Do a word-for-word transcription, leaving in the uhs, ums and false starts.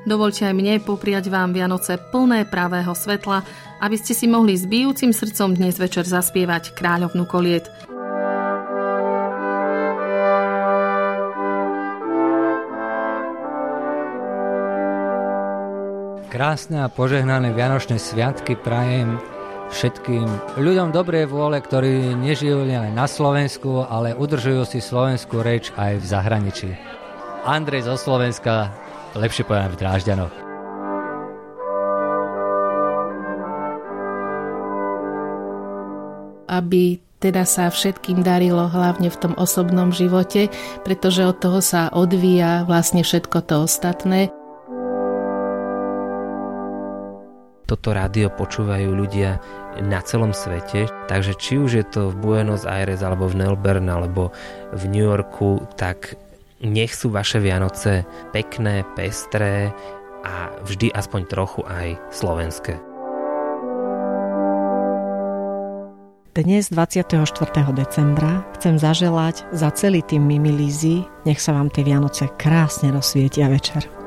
Dovoľte aj mne popriať vám Vianoce plné pravého svetla, aby ste si mohli s bijúcim srdcom dnes večer zaspievať Kráľovnú koliet. Krásne a požehnané vianočné sviatky prajem všetkým ľuďom dobrej vôle, ktorí nežijú len na Slovensku, ale udržujú si slovenskú reč aj v zahraničí. Andrej zo Slovenska, lepšie povedané v Drážďanoch. Aby teda sa všetkým darilo, hlavne v tom osobnom živote, pretože od toho sa odvíja vlastne všetko to ostatné. Toto rádio počúvajú ľudia na celom svete, takže či už je to v Buenos Aires, alebo v Melbourne, alebo v New Yorku, tak nech sú vaše Vianoce pekné, pestré a vždy aspoň trochu aj slovenské. Dnes dvadsiateho štvrtého decembra chcem zaželať za celý tým Mimi Lízy, nech sa vám tie Vianoce krásne rozsvietia večer.